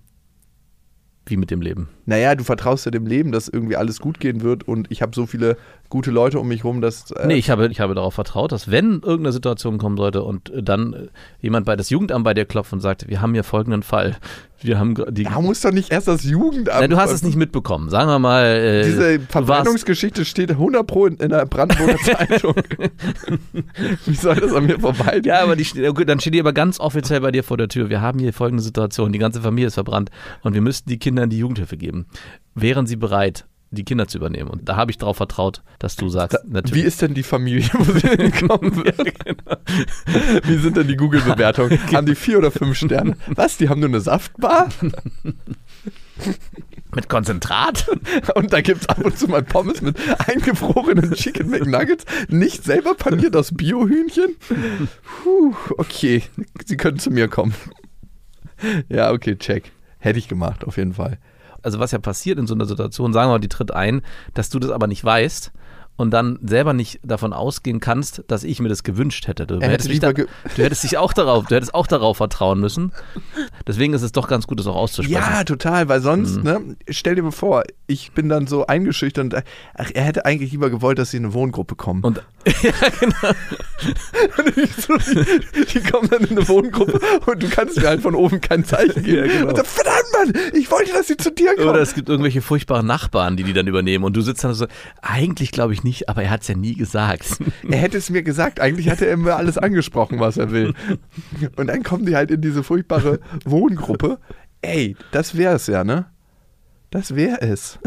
Wie mit dem Leben? Naja, du vertraust ja dem Leben, dass irgendwie alles gut gehen wird und ich habe so viele gute Leute um mich rum, dass... Nee, ich habe darauf vertraut, dass wenn irgendeine Situation kommen sollte und dann jemand bei das Jugendamt bei dir klopft und sagt, wir haben hier folgenden Fall. Wir haben da muss doch nicht erst das Jugendamt... Nein, du hast es nicht mitbekommen. Sagen wir mal... Diese Verbrennungsgeschichte steht 100% in der Brandenburger Zeitung. Wie soll das an mir vorbeigehen? Ja, aber dann steht die aber ganz offiziell bei dir vor der Tür. Wir haben hier folgende Situation. Die ganze Familie ist verbrannt und wir müssten die Kinder in die Jugendhilfe geben. Wären sie bereit, die Kinder zu übernehmen? Und da habe ich darauf vertraut, dass du sagst, natürlich. Wie ist denn die Familie, wo sie hinkommen wird? Ja, genau. Wie sind denn die Google-Bewertungen? Haben die 4 oder 5 Sterne? Was, die haben nur eine Saftbar? Mit Konzentrat? Und da gibt es ab und zu mal Pommes mit eingefrorenen Chicken McNuggets, nicht selber paniert aus Biohühnchen? Okay, sie können zu mir kommen. Ja, okay, check. Hätte ich gemacht, auf jeden Fall. Also was ja passiert in so einer Situation, sagen wir mal, die tritt ein, dass du das aber nicht weißt und dann selber nicht davon ausgehen kannst, dass ich mir das gewünscht hätte. Du hättest dich auch darauf vertrauen müssen. Deswegen ist es doch ganz gut, das auch auszusprechen. Ja, total, weil sonst, ne, stell dir mal vor, ich bin dann so eingeschüchtert und er hätte eigentlich lieber gewollt, dass sie in eine Wohngruppe kommen. Und ja, genau. Die kommen dann in eine Wohngruppe und du kannst mir halt von oben kein Zeichen geben. Ja, genau. Und dann, verdammt, Mann, ich wollte, dass sie zu dir kommen. Oder es gibt irgendwelche furchtbaren Nachbarn, die dann übernehmen und du sitzt dann so, eigentlich glaube ich nicht, aber er hat es ja nie gesagt. Er hätte es mir gesagt, eigentlich hatte er mir alles angesprochen, was er will. Und dann kommen die halt in diese furchtbare Wohngruppe. Ey, das wäre es ja, ne? Das wäre es.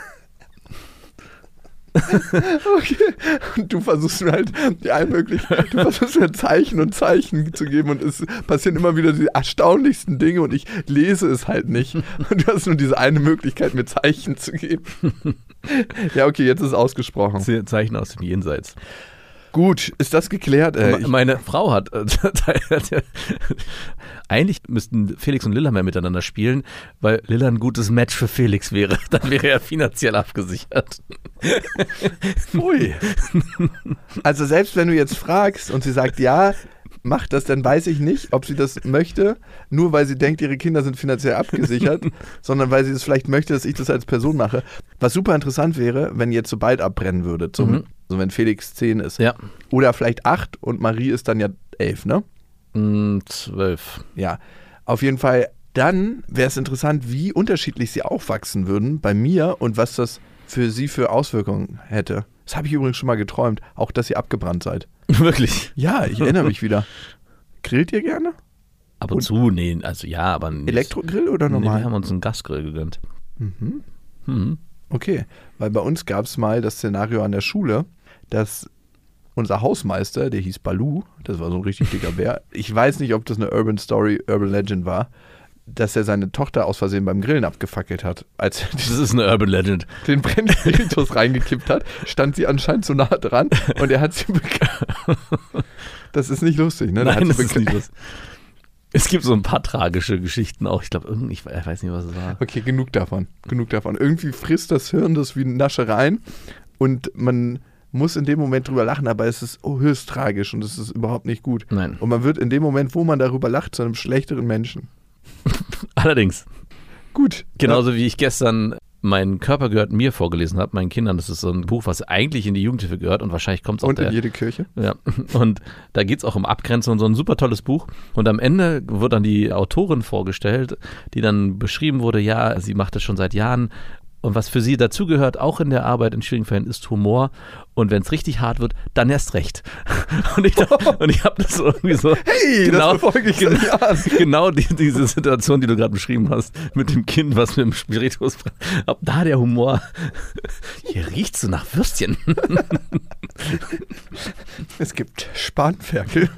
Okay. Und du versuchst mir halt Zeichen und Zeichen zu geben und es passieren immer wieder die erstaunlichsten Dinge und ich lese es halt nicht. Und du hast nur diese eine Möglichkeit, mir Zeichen zu geben. Ja, okay, jetzt ist es ausgesprochen. Zeichen aus dem Jenseits. Gut, ist das geklärt? Meine Frau hat eigentlich müssten Felix und Lilla mehr miteinander spielen, weil Lilla ein gutes Match für Felix wäre. Dann wäre er finanziell abgesichert. Ui. Also selbst wenn du jetzt fragst und sie sagt, ja, mach das, dann weiß ich nicht, ob sie das möchte, nur weil sie denkt, ihre Kinder sind finanziell abgesichert, sondern weil sie es vielleicht möchte, dass ich das als Person mache. Was super interessant wäre, wenn jetzt so bald abbrennen würde, also wenn Felix 10 ist. Ja. Oder vielleicht 8 und Marie ist dann ja 11, ne? 12. Ja, auf jeden Fall. Dann wäre es interessant, wie unterschiedlich sie aufwachsen würden bei mir und was das für sie für Auswirkungen hätte. Das habe ich übrigens schon mal geträumt, auch dass ihr abgebrannt seid. Wirklich? Ja, ich erinnere mich wieder. Grillt ihr gerne? Ab und zu, nee, also ja, aber nicht. Elektrogrill oder normal? Nee, wir haben uns einen Gasgrill gegönnt. Okay, weil bei uns gab es mal das Szenario an der Schule, dass unser Hausmeister, der hieß Balu, das war so ein richtig dicker Bär, ich weiß nicht, ob das eine Urban Story, Urban Legend war, dass er seine Tochter aus Versehen beim Grillen abgefackelt hat. Als er Das ist eine Urban Legend. den Brennspiritus reingekippt hat, stand sie anscheinend so nah dran und er hat sie Das ist nicht lustig, ne? Nein, das ist nicht lustig. Es gibt so ein paar tragische Geschichten auch. Ich glaube, ich weiß nicht, was es war. Okay, genug davon. Irgendwie frisst das Hirn das wie Naschereien und man muss in dem Moment drüber lachen, aber es ist höchst tragisch und es ist überhaupt nicht gut. Nein. Und man wird in dem Moment, wo man darüber lacht, zu einem schlechteren Menschen. Allerdings. Gut. Genauso wie ich gestern Mein Körper gehört mir vorgelesen habe, meinen Kindern. Das ist so ein Buch, was eigentlich in die Jugendhilfe gehört und wahrscheinlich kommt es auch und in jede Kirche. Ja, und da geht es auch um Abgrenzung und so ein super tolles Buch. Und am Ende wird dann die Autorin vorgestellt, die dann beschrieben wurde, ja, sie macht das schon seit Jahren. Und was für sie dazugehört, auch in der Arbeit in schwierigen Fällen, ist Humor. Und wenn es richtig hart wird, dann erst recht. Und ich habe das so irgendwie so. Hey, genau, das befolge ich seit Jahren. Genau diese Situation, die du gerade beschrieben hast, mit dem Kind, was mit dem Spiritus. Ob da der Humor. Hier riecht's so nach Würstchen. Es gibt Spanferkel.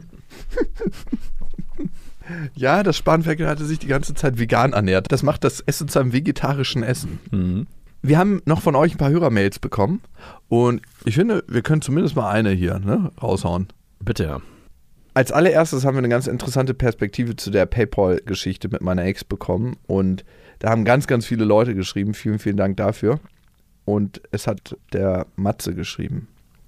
Ja, das Spanferkel hatte sich die ganze Zeit vegan ernährt. Das macht das Essen zu einem vegetarischen Essen. Mhm. Wir haben noch von euch ein paar Hörermails bekommen und ich finde, wir können zumindest mal eine hier raushauen. Bitte, ja. Als allererstes haben wir eine ganz interessante Perspektive zu der PayPal-Geschichte mit meiner Ex bekommen und da haben ganz, ganz viele Leute geschrieben. Vielen, vielen Dank dafür. Und es hat der Matze geschrieben.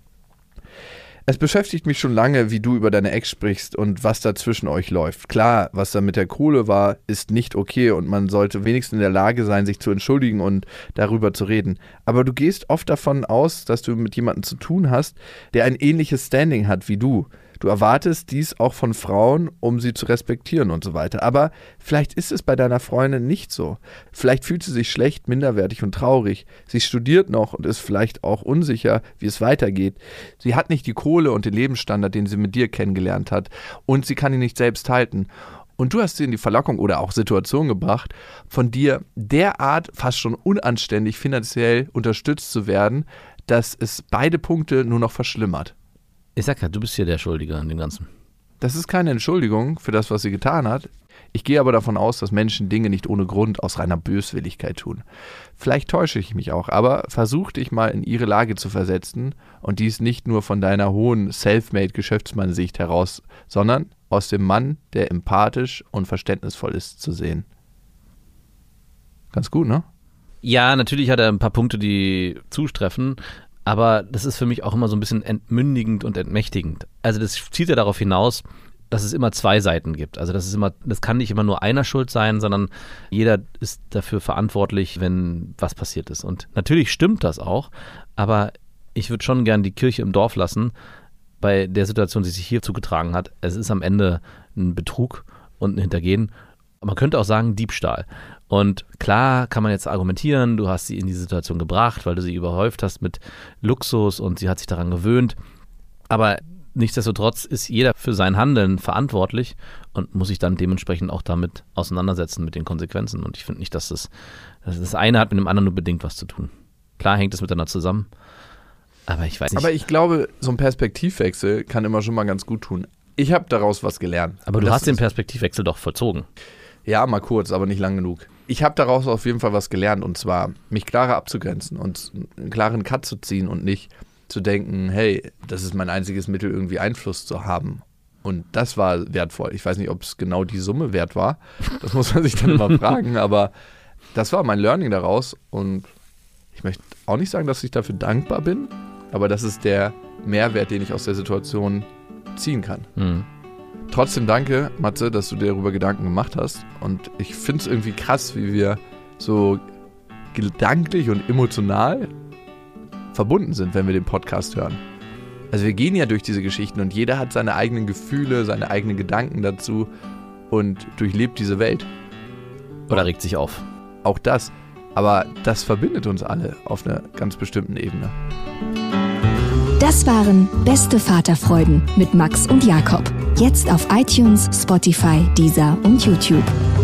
Es beschäftigt mich schon lange, wie du über deine Ex sprichst und was da zwischen euch läuft. Klar, was da mit der Kohle war, ist nicht okay und man sollte wenigstens in der Lage sein, sich zu entschuldigen und darüber zu reden. Aber du gehst oft davon aus, dass du mit jemandem zu tun hast, der ein ähnliches Standing hat wie du. Du erwartest dies auch von Frauen, um sie zu respektieren und so weiter. Aber vielleicht ist es bei deiner Freundin nicht so. Vielleicht fühlt sie sich schlecht, minderwertig und traurig. Sie studiert noch und ist vielleicht auch unsicher, wie es weitergeht. Sie hat nicht die Kohle und den Lebensstandard, den sie mit dir kennengelernt hat. Und sie kann ihn nicht selbst halten. Und du hast sie in die Verlockung oder auch Situation gebracht, von dir derart fast schon unanständig finanziell unterstützt zu werden, dass es beide Punkte nur noch verschlimmert. Ich sag ja, du bist hier der Schuldige an dem Ganzen. Das ist keine Entschuldigung für das, was sie getan hat. Ich gehe aber davon aus, dass Menschen Dinge nicht ohne Grund aus reiner Böswilligkeit tun. Vielleicht täusche ich mich auch, aber versuch dich mal in ihre Lage zu versetzen und dies nicht nur von deiner hohen Selfmade-Geschäftsmann-Sicht heraus, sondern aus dem Mann, der empathisch und verständnisvoll ist, zu sehen. Ganz gut, ne? Ja, natürlich hat er ein paar Punkte, die zutreffen. Aber das ist für mich auch immer so ein bisschen entmündigend und entmächtigend. Also das zieht ja darauf hinaus, dass es immer zwei Seiten gibt. Also das kann nicht immer nur einer schuld sein, sondern jeder ist dafür verantwortlich, wenn was passiert ist. Und natürlich stimmt das auch, aber ich würde schon gern die Kirche im Dorf lassen bei der Situation, die sich hier zugetragen hat. Es ist am Ende ein Betrug und ein Hintergehen. Man könnte auch sagen Diebstahl. Und klar kann man jetzt argumentieren, du hast sie in die Situation gebracht, weil du sie überhäuft hast mit Luxus und sie hat sich daran gewöhnt. Aber nichtsdestotrotz ist jeder für sein Handeln verantwortlich und muss sich dann dementsprechend auch damit auseinandersetzen mit den Konsequenzen. Und ich finde nicht, dass das eine hat mit dem anderen nur bedingt was zu tun. Klar hängt es miteinander zusammen, aber ich weiß nicht. Aber ich glaube, so ein Perspektivwechsel kann immer schon mal ganz gut tun. Ich habe daraus was gelernt. Aber du hast den Perspektivwechsel doch vollzogen. Ja, mal kurz, aber nicht lang genug. Ich habe daraus auf jeden Fall was gelernt und zwar mich klarer abzugrenzen und einen klaren Cut zu ziehen und nicht zu denken, hey, das ist mein einziges Mittel, irgendwie Einfluss zu haben. Und das war wertvoll. Ich weiß nicht, ob es genau die Summe wert war. Das muss man sich dann immer fragen. Aber das war mein Learning daraus. Und ich möchte auch nicht sagen, dass ich dafür dankbar bin. Aber das ist der Mehrwert, den ich aus der Situation ziehen kann. Trotzdem danke, Matze, dass du dir darüber Gedanken gemacht hast. Und ich finde es irgendwie krass, wie wir so gedanklich und emotional verbunden sind, wenn wir den Podcast hören. Also wir gehen ja durch diese Geschichten und jeder hat seine eigenen Gefühle, seine eigenen Gedanken dazu und durchlebt diese Welt. Oder regt sich auf. Auch das. Aber das verbindet uns alle auf einer ganz bestimmten Ebene. Das waren Beste Vaterfreuden mit Max und Jakob. Jetzt auf iTunes, Spotify, Deezer und YouTube.